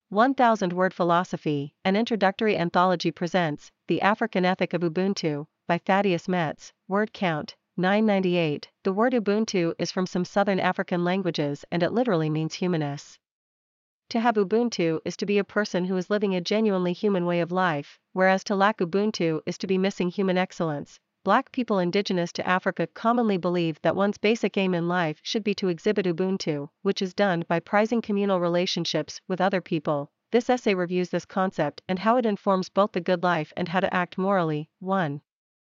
1000-Word Philosophy, an introductory anthology presents The African Ethic of Ubuntu, by Thaddeus Metz, word count, 998. The word Ubuntu is from some southern African languages and it literally means humanness. To have Ubuntu is to be a person who is living a genuinely human way of life, whereas to lack Ubuntu is to be missing human excellence. Black people indigenous to Africa commonly believe that one's basic aim in life should be to exhibit Ubuntu, which is done by prizing communal relationships with other people. This essay reviews this concept and how it informs both the good life and how to act morally. 1.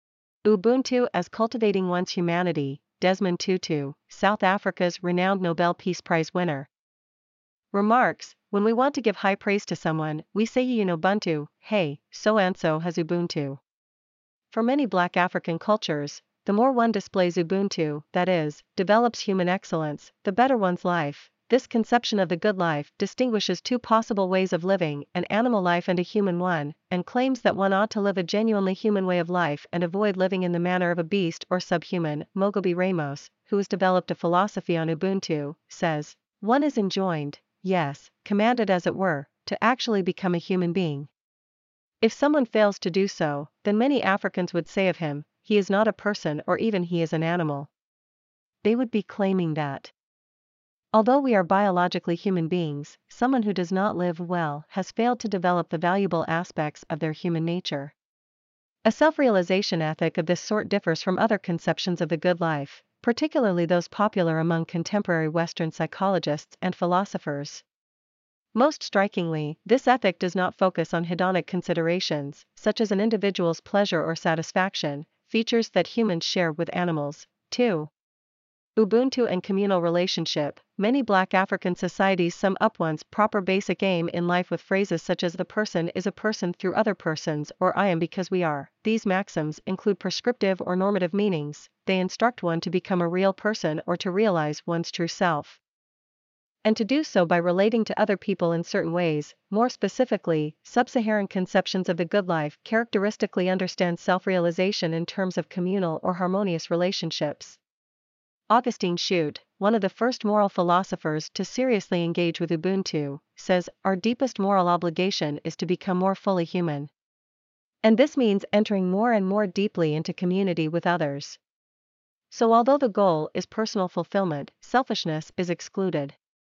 Ubuntu as cultivating one's humanity. Desmond Tutu, South Africa's renowned Nobel Peace Prize winner. Remarks: when we want to give high praise to someone, we say you know Ubuntu, hey, so-and-so has Ubuntu. For many Black African cultures, the more one displays Ubuntu, that is, develops human excellence, the better one's life. This conception of the good life distinguishes two possible ways of living, an animal life and a human one, and claims that one ought to live a genuinely human way of life and avoid living in the manner of a beast or subhuman. Mogobe Ramos, who has developed a philosophy on Ubuntu, says, one is enjoined, yes, commanded as it were, to actually become a human being. If someone fails to do so, then many Africans would say of him, he is not a person or even he is an animal. They would be claiming that, although we are biologically human beings, someone who does not live well has failed to develop the valuable aspects of their human nature. A self-realization ethic of this sort differs from other conceptions of the good life, particularly those popular among contemporary Western psychologists and philosophers. Most strikingly, this ethic does not focus on hedonic considerations, such as an individual's pleasure or satisfaction, features that humans share with animals. 2. Ubuntu and communal relationship. Many Black African societies sum up one's proper basic aim in life with phrases such as the person is a person through other persons or I am because we are. These maxims include prescriptive or normative meanings. They instruct one to become a real person or to realize one's true self, and to do so by relating to other people in certain ways. More specifically, sub-Saharan conceptions of the good life characteristically understand self-realization in terms of communal or harmonious relationships. Augustine Chute, one of the first moral philosophers to seriously engage with Ubuntu, says, our deepest moral obligation is to become more fully human. And this means entering more and more deeply into community with others. So although the goal is personal fulfillment, selfishness is excluded.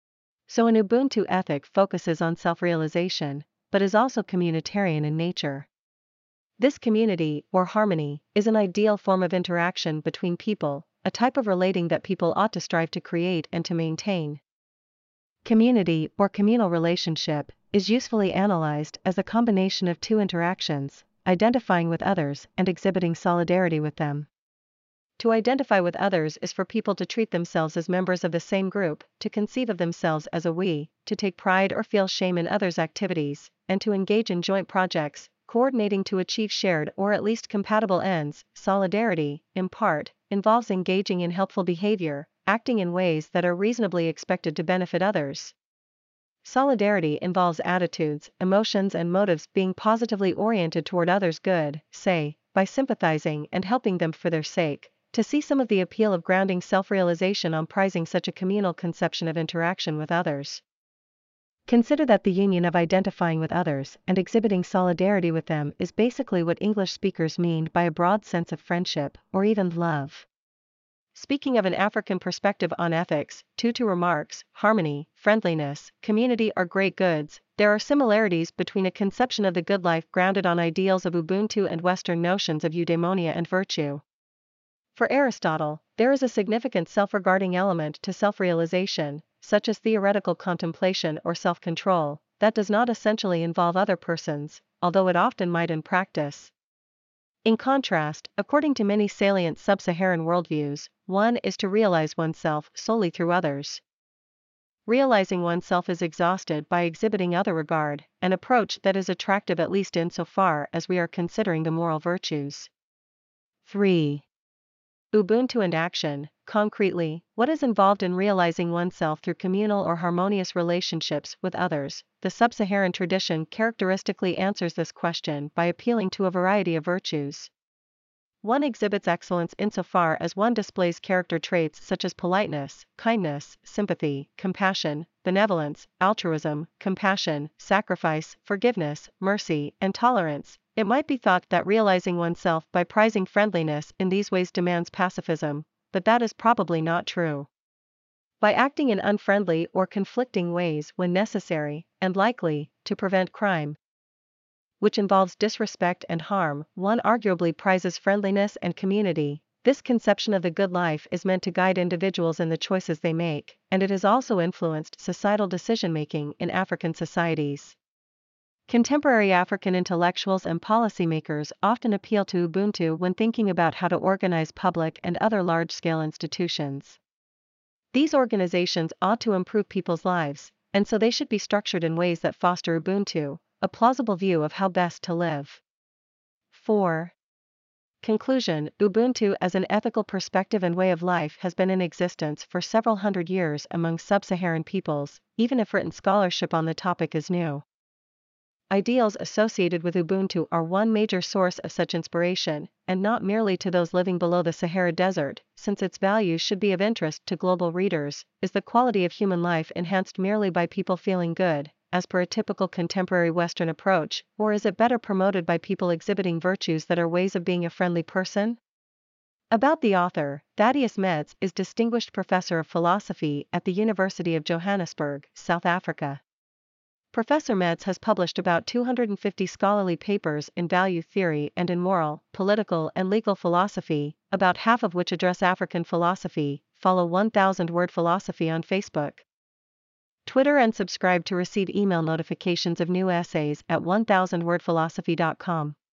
So an Ubuntu ethic focuses on self-realization, but is also communitarian in nature. This community, or harmony, is an ideal form of interaction between people, a type of relating that people ought to strive to create and to maintain. Community, or communal relationship, is usefully analyzed as a combination of two interactions, identifying with others and exhibiting solidarity with them. To identify with others is for people to treat themselves as members of the same group, to conceive of themselves as a we, to take pride or feel shame in others' activities, and to engage in joint projects, coordinating to achieve shared or at least compatible ends. Solidarity, in part, involves engaging in helpful behavior, acting in ways that are reasonably expected to benefit others. Solidarity involves attitudes, emotions and motives being positively oriented toward others' good, say, by sympathizing and helping them for their sake. To see some of the appeal of grounding self-realization on prizing such a communal conception of interaction with others. Consider that the union of identifying with others and exhibiting solidarity with them is basically what English speakers mean by a broad sense of friendship, or even love. Speaking of an African perspective on ethics, Tutu remarks, harmony, friendliness, community are great goods. There are similarities between a conception of the good life grounded on ideals of Ubuntu and Western notions of eudaimonia and virtue. For Aristotle, there is a significant self-regarding element to self-realization, such as theoretical contemplation or self-control, that does not essentially involve other persons, although it often might in practice. In contrast, according to many salient sub-Saharan worldviews, one is to realize oneself solely through others. Realizing oneself is exhausted by exhibiting other regard, an approach that is attractive at least insofar as we are considering the moral virtues. 3. Ubuntu and action. Concretely, what is involved in realizing oneself through communal or harmonious relationships with others? The sub-Saharan tradition characteristically answers this question by appealing to a variety of virtues. One exhibits excellence insofar as one displays character traits such as politeness, kindness, sympathy, compassion, benevolence, altruism, compassion, sacrifice, forgiveness, mercy, and tolerance. It might be thought that realizing oneself by prizing friendliness in these ways demands pacifism, but that is probably not true. By acting in unfriendly or conflicting ways when necessary, and likely to prevent crime, which involves disrespect and harm, one arguably prizes friendliness and community. This conception of the good life is meant to guide individuals in the choices they make, and it has also influenced societal decision-making in African societies. Contemporary African intellectuals and policymakers often appeal to Ubuntu when thinking about how to organize public and other large-scale institutions. These organizations ought to improve people's lives, and so they should be structured in ways that foster Ubuntu, a plausible view of how best to live. 4. Conclusion: Ubuntu as an ethical perspective and way of life has been in existence for several hundred years among sub-Saharan peoples, even if written scholarship on the topic is new. Ideals associated with Ubuntu are one major source of such inspiration, and not merely to those living below the Sahara Desert, since its values should be of interest to global readers. Is the quality of human life enhanced merely by people feeling good, as per a typical contemporary Western approach, or is it better promoted by people exhibiting virtues that are ways of being a friendly person? About the author: Thaddeus Metz is Distinguished Professor of Philosophy at the University of Johannesburg, South Africa. Professor Metz has published about 250 scholarly papers in value theory and in moral, political and legal philosophy, about half of which address African philosophy. Follow 1000 Word Philosophy on Facebook, Twitter and subscribe to receive email notifications of new essays at 1000wordphilosophy.com.